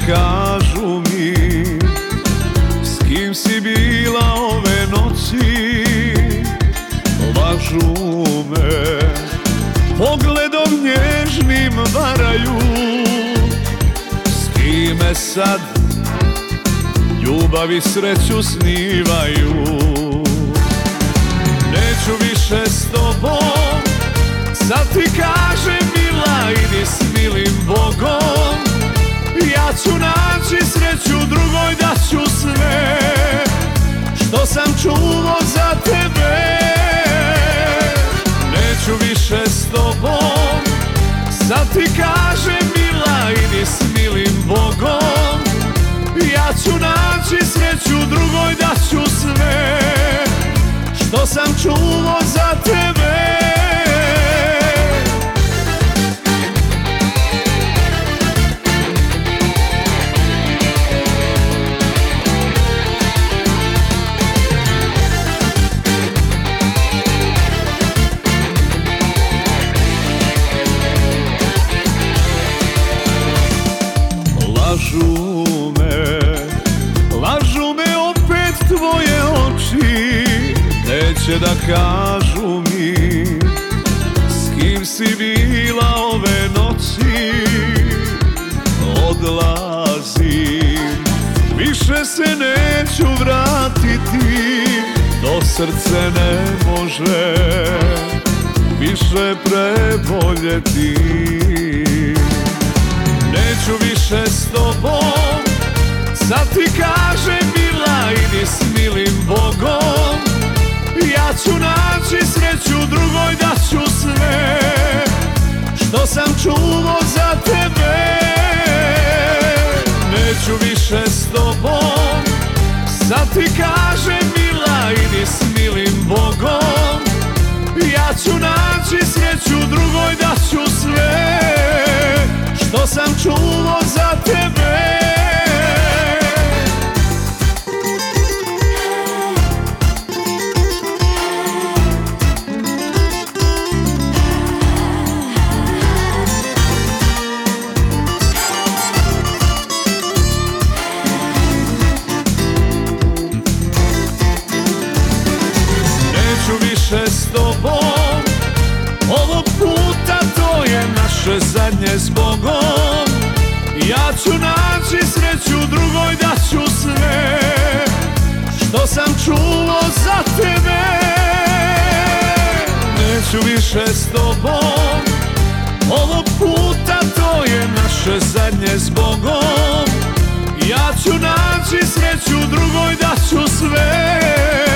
kažu mi s kim si bila ove noći. Lažu me, pogledom nježnim varaju, s kime sad ljubav i sreću snivaju. Neću više s tobom, sad ti kažem mila, idi s milim Bogom. Ja ću naći sreću drugoj, daću sve što sam čuvao za tebe. Neću više s tobom, sad ti kažem mila, idi s milim Bogom. Ja ću naći sreću drugoj, daću sve što sam čuvao za tebe. Lažu me opet tvoje oči, neće da kažu mi s kim si bila ove noći. Odlazim, više se neću vratiti, to srce ne može više preboljeti. Neću više s tobom, sad ti kažem mila, idi s milim Bogom. Ja ću naći sreću drugoj, daću sve što sam čuvao za tebe. Neću više s tobom, sad ti kažem mila, idi s milim Bogom. Ja ću naći sreću drugoj, daću sve što sam čuvao za tebe. Neću više s tobom, ovog puta to je naše zadnje s Bogom. Ja ću naći sreću drugoj, daću sve što sam čuvao za tebe. Neću više s tobom, ovog puta to je naše zadnje s Bogom. Ja ću naći sreću drugoj, daću sve